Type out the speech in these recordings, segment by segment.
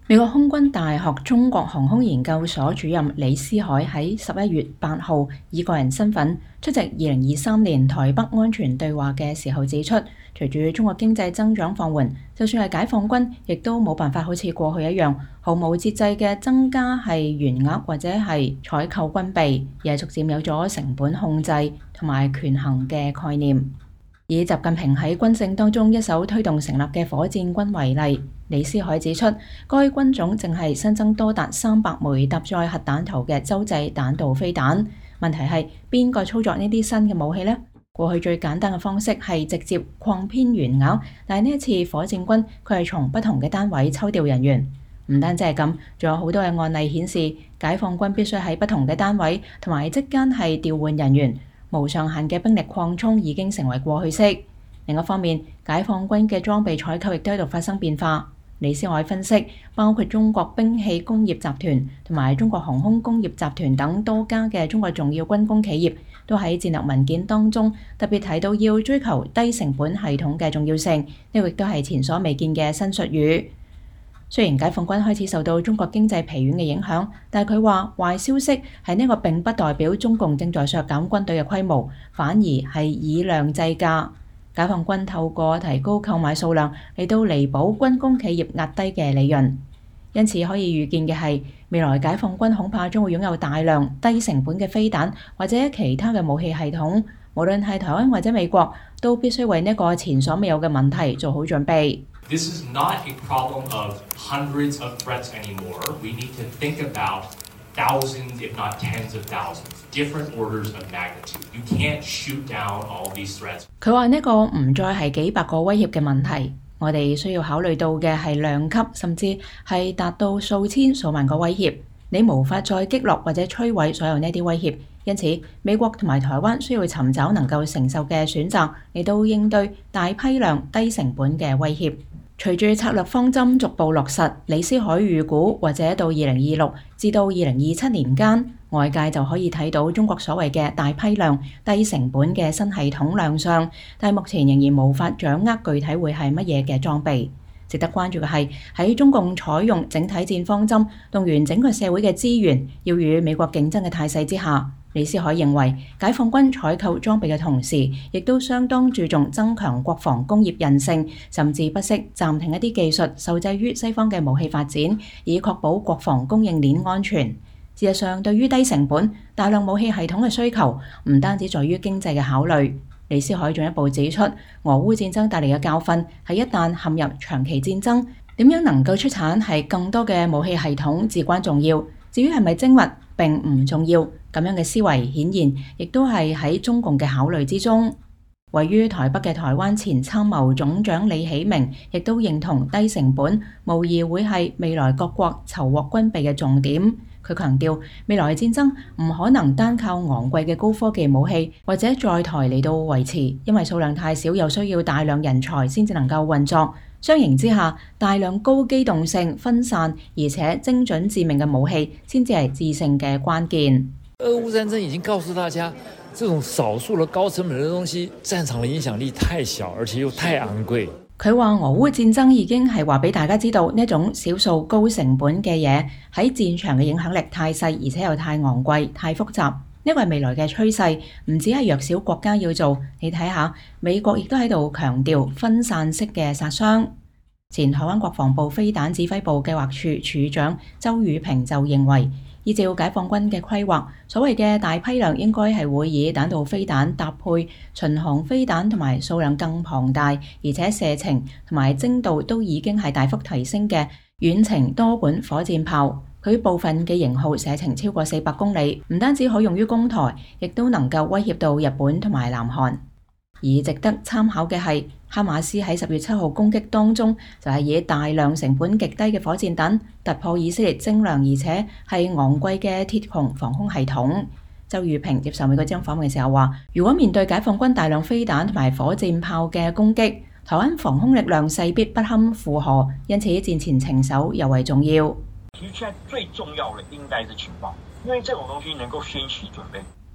美國空軍大學中國航空研究所主任李思海喺11月8號以個人身份出席2023年台北安全對話嘅時候指出，隨住中國經濟增長放緩，就算係解放軍，亦都冇辦法好似過去一樣毫無節制嘅增加係員額或者係採購軍備，而係逐漸有咗成本控制同埋權衡嘅概念。以習近平喺軍政當中一手推動成立嘅火箭軍為例，李思海指出，該軍種正係新增多達300枚搭載核彈頭嘅洲際彈道飛彈。問題係邊個操作呢啲新嘅武器呢？過去最簡單嘅方式係直接擴編員額，但係呢一次火箭軍佢係從不同嘅單位抽調人員。唔單止係咁，仲有好多嘅案例顯示，解放軍必須喺不同嘅單位同埋職間係調換人員。無上限嘅兵力擴充已經成為過去式。另一方面，解放軍嘅裝備採購亦都喺度發生變化。李思海分析，包括中國兵器工業集團同埋中國航空工業集團等多家嘅中國重要軍工企業，都喺戰略文件當中特別提到要追求低成本系統嘅重要性。呢個亦都係前所未見嘅新術語。雖然解放軍開始受到中國經濟疲軟嘅影響，但係佢話壞消息係呢個並不代表中共正在削減軍隊嘅規模，反而係以量制價。解放軍透過提高購買數量嚟到彌補軍工企業壓低嘅利潤，因此可以預見嘅係未來解放軍恐怕將會擁有大量低成本嘅飛彈或者其他嘅武器系統，無論係台灣或者美國，都必須為呢個前所未有嘅問題做好準備。 This is not a problem of hundreds of threats anymore. We need to think about thousands, if not tens of thousands, different orders of magnitude. You can't shoot down all these threats. 佢話呢個唔再係幾百個威脅嘅問題，我哋需要考慮到嘅係量級，甚至係達到數千數萬個威脅。你無法再擊落或者摧毀所有呢啲威脅，因此美國同埋台灣需要尋找能夠承受嘅選擇嚟到應對大批量低成本嘅威脅。隨住策略方針逐步落實，李思海預估或者到2026至到2027年間，外界就可以睇到中國所謂嘅大批量低成本嘅新系統亮相，但係目前仍然無法掌握具體會係乜嘢嘅裝備。值得關注嘅係喺中共採用整體戰方針，動員整個社會嘅資源，要與美國競爭嘅態勢之下，李思海認為解放軍採購裝備嘅同時，亦都相當注重增強國防工業韌性，甚至不惜暫停一啲技術受制於西方嘅武器發展，以確保國防供應鏈安全。事實上，對於低成本、大量武器系統嘅需求，唔單止在於經濟嘅考慮。李思海進一步指出，俄烏戰爭帶嚟嘅教訓係一旦陷入長期戰爭，點樣能夠出產係更多嘅武器系統至關重要。至於係咪精密並唔重要，咁樣嘅思維顯然亦都係喺中共嘅考慮之中。位於台北嘅台灣前參謀總長李喜明亦都認同低成本無疑會係未來各國籌獲軍備嘅重點。佢強調，未來戰爭唔可能單靠昂貴嘅高科技武器或者載台嚟到維持，因為數量太少，又需要大量人才先至能夠運作。相形之下，大量高機動性、分散而且精準致命嘅武器先至係致勝嘅關鍵。 俄烏戰爭已經告訴大家，這種少數的高成本嘅東西，戰場嘅影響力太小，而且又太昂貴。 佢話俄烏戰爭已經係話俾大家知道，呢種少數高成本嘅嘢喺戰場嘅影響力太細，而且又太昂貴、太複雜。呢個係未來嘅趨勢，唔止係弱小國家要做。你睇下，美國亦都喺度強調分散式嘅殺傷。前台灣國防部飛彈指揮部計劃處處長周宇平就認為，依照解放軍嘅規劃，所謂嘅大批量應該係會以彈道飛彈搭配巡航飛彈，同埋數量更龐大，而且射程同埋精度都已經係大幅提升嘅遠程多管火箭炮。佢部分嘅型號射程超過400公里，唔單止可用於攻台，亦都能夠威脅到日本同埋南韓。而值得參考嘅係，哈馬斯喺10月7號攻擊當中，就係以大量成本極低嘅火箭彈突破以色列精良而且係昂貴嘅鐵穹防空系統。周宇平接受美國之音訪問嘅時候話，如果面對解放軍大量飛彈同埋火箭炮嘅攻擊，台灣防空力量勢必不堪負荷，因此戰前情守尤為重要。 其實現在最重要的應該是情報，因為這種東西能夠先期準備。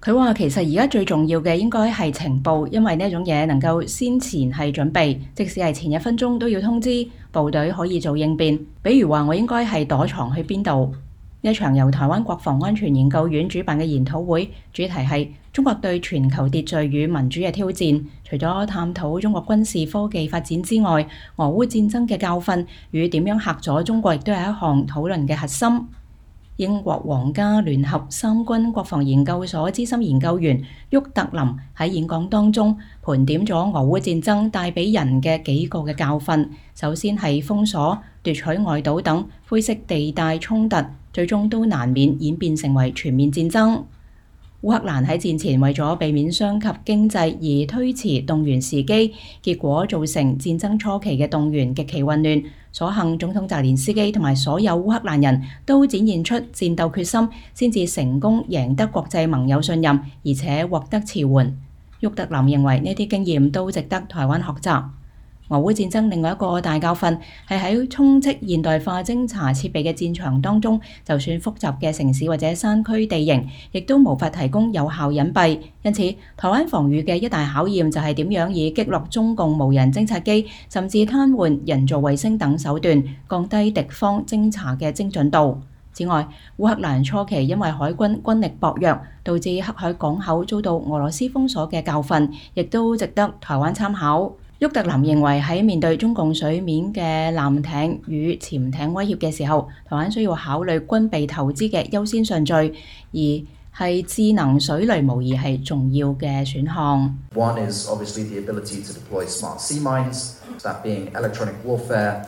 佢話其實而家最重要嘅應該係情報，因為呢種嘢能夠先前係準備，即使係前1分鐘都要通知部隊可以做應變。比如話我應該係躲藏去邊度。一場由台灣國防安全研究院主辦嘅研討會，主題係中國對全球秩序與民主嘅挑戰。除咗探討中國軍事科技發展之外，俄烏戰爭嘅教訓與點樣嚇阻中國亦都係一項討論嘅核心。英國皇家聯合三軍國防研究所資深研究員沃特林喺演講當中盤點咗俄烏戰爭帶俾人嘅幾個嘅教訓。首先係封鎖、奪取外島等灰色地帶衝突，最終都難免演變成為全面戰爭。烏克蘭喺戰前為咗避免傷及經濟而推遲動員時機，結果造成戰爭初期嘅動員極其混亂。所幸總統澤連斯基同埋所有烏克蘭人都展現出戰鬥決心，先至成功贏得國際盟友信任，而且獲得馳援。沃特林認為呢啲經驗都值得台灣學習。俄烏戰爭另外一個大教訓係喺充斥現代化偵察設備嘅戰場當中，就算複雜嘅城市或者山區地形，亦都無法提供有效隱蔽。因此，台灣防禦嘅一大考驗就係點樣以擊落中共無人偵察機，甚至癱瘓人造衛星等手段，降低敵方偵察嘅精準度。此外，烏克蘭初期因為海軍軍力薄弱，導致黑海港口遭到俄羅斯封鎖嘅教訓，亦都值得台灣參考。沃特林認為喺面對中共水面嘅艦艇與潛艇威脅嘅時候，台灣需要考慮軍備投資嘅優先順序，而係智能水雷無疑係重要嘅選項。 One is obviously the ability to deploy smart sea mines, that being electronic warfare,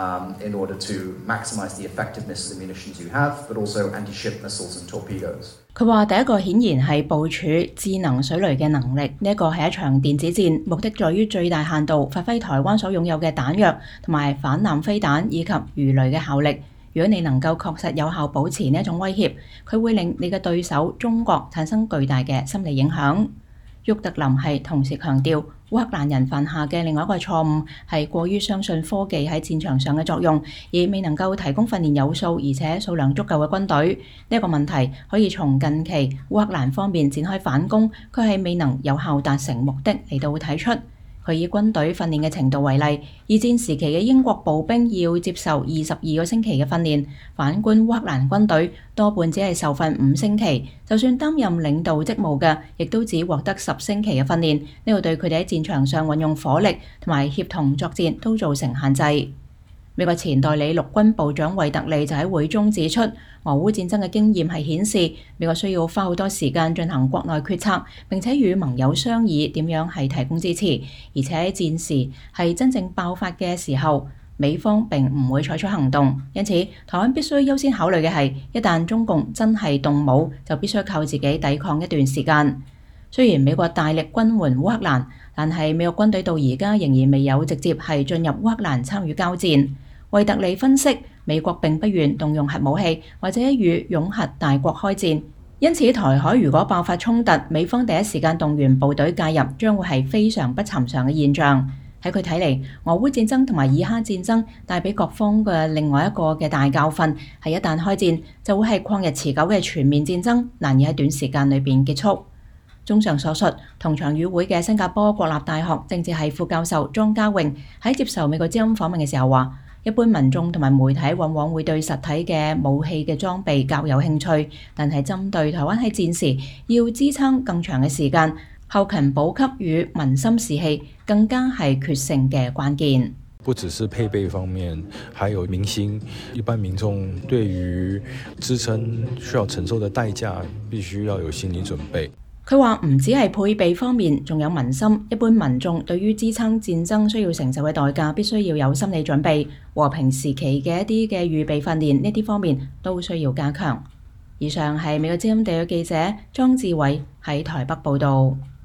in order to maximize the effectiveness of the munitions you have, but also anti-ship missiles and torpedoes. 佢話第一個顯然係部署智能水雷嘅能力，呢一個係一場電子戰，目的在於最大限度發揮台灣所擁有嘅彈藥同埋反艦飛彈以及魚雷嘅效力。如果你能夠確實有效保持呢一種威脅，佢會令你嘅對手中國產生巨大嘅心理影響。沃特林係同時強調，烏克蘭人犯下嘅另外一個錯誤係過於相信科技喺戰場上嘅作用，而未能夠提供訓練有素而且數量足夠嘅軍隊。呢一個問題可以從近期烏克蘭方面展開反攻，佢係未能有效達成目的嚟到睇出。佢以軍隊訓練嘅程度為例，二戰時期嘅英國步兵要接受22個星期嘅訓練，反觀烏克蘭軍隊多半只係受訓5星期，就算擔任領導職務嘅，亦都只獲得10星期嘅訓練。呢個對佢哋喺戰場上運用火力同埋協同作戰都造成限制。美國前代理陸軍部長惠特利就喺會中指出，俄烏戰爭嘅經驗係顯示，美國需要花好多時間進行國內決策，並且與盟友商議點樣係提供支持，而且喺戰時係真正爆發嘅時候，美方並唔會採取行動。因此，台灣必須優先考慮嘅係，一旦中共真係動武，就必須靠自己抵抗一段時間。雖然美國大力軍援烏克蘭，但係美國軍隊到而家仍然未有直接係進入烏克蘭參與交戰。惠特利分析，美國並不願動用核武器或者與擁核大國開戰，因此台海如果爆發衝突，美方第一時間動員部隊介入，將會係非常不尋常嘅現象。喺佢睇嚟，俄烏戰爭同埋以哈戰爭帶俾各方嘅另外一個嘅大教訓係，一旦開戰就會係曠日持久嘅全面戰爭，難以喺短時間裏邊結束。綜上所述，同場與會嘅新加坡國立大學政治系副教授莊家穎喺接受美國之音訪問嘅時候話，一般民眾同埋媒體往往會對實體嘅武器嘅裝備較有興趣，但係針對台灣喺戰時要支撐更長嘅時間，後勤補給與民心士氣更加係決勝嘅關鍵。 不只是配備方面，還有民心，一般民眾對於支撐需要承受的代價，必須要有心理準備。 佢話唔止係配備方面，仲有民心。一般民眾對於支撐戰爭需要承受嘅代價，必須要有心理準備。和平時期嘅一啲嘅預備訓練，呢啲方面都需要加強。以上係美國之音地約記者莊志偉喺台北報導。